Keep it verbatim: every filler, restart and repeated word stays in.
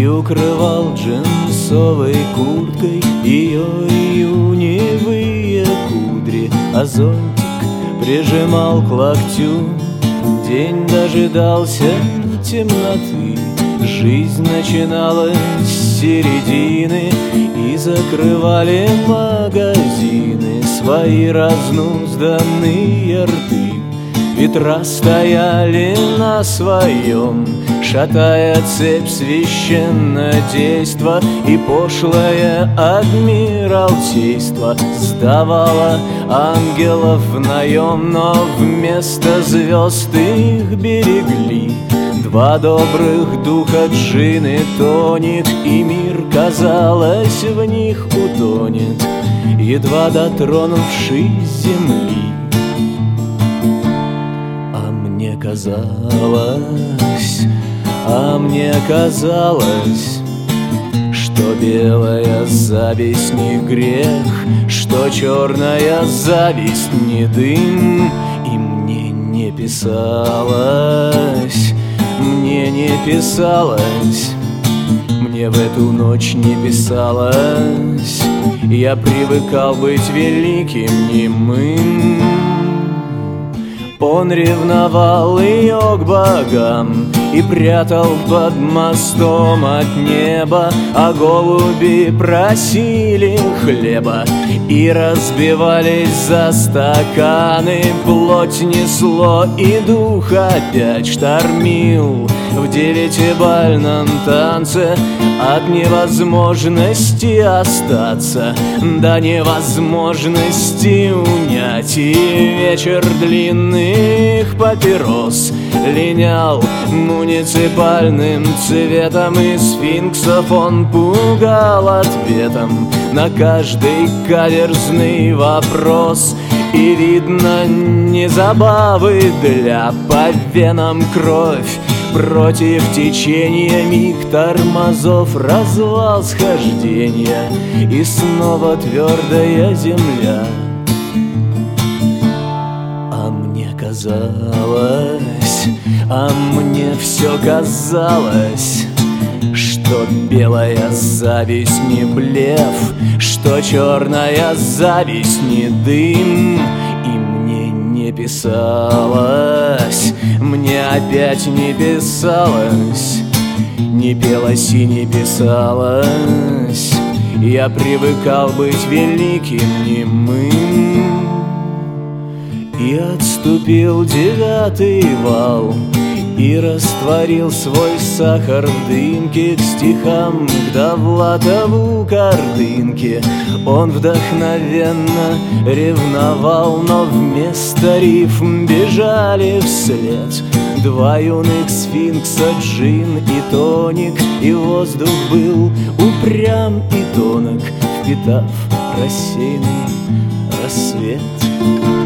и укрывал джинсовой курткой ее июневые кудри, а зонтик прижимал к локтю. День дожидался темноты, жизнь начиналась с середины, и закрывали магазины свои разнузданные рты. Ветра стояли на своем, шатая цепь священнодейства, и пошлое адмиралтейство сдавало ангелов в наем, но вместо звезд их берегли два добрых духа, джин и тоник, и мир, казалось, в них утонет, едва дотронувшись земли. Мне казалось, а мне казалось, что белая зависть не грех, что черная зависть не дым. И мне не писалось, мне не писалось, мне в эту ночь не писалось. Я привыкал быть великим немым. Он ревновал ее к богам и прятал под мостом от неба, а голуби просили хлеба и разбивались за стаканы. Плоть несло, и дух опять штормил в девятибальном танце от невозможности остаться до невозможности унять. И вечер длинных папирос линял муниципальным цветом, и сфинксов он пугал ответом на каждый каверзный вопрос. И видно, не забавы для по венам кровь, против течения миг тормозов, развал схождения, и снова твердая земля. А мне казалось, а мне все казалось, что белая зависть не блеф, что черная зависть не дым. И мне не писалось, мне опять не писалось, не пелось и не писалось. Я привыкал быть великим немым. И отступил девятый вал, и растворил свой сахар в дымке, к стихам, к Довлатову картинке. Он вдохновенно ревновал, но вместо рифм бежали вслед два юных сфинкса, джин и тоник. И воздух был упрям и тонок, впитав рассеянный рассвет.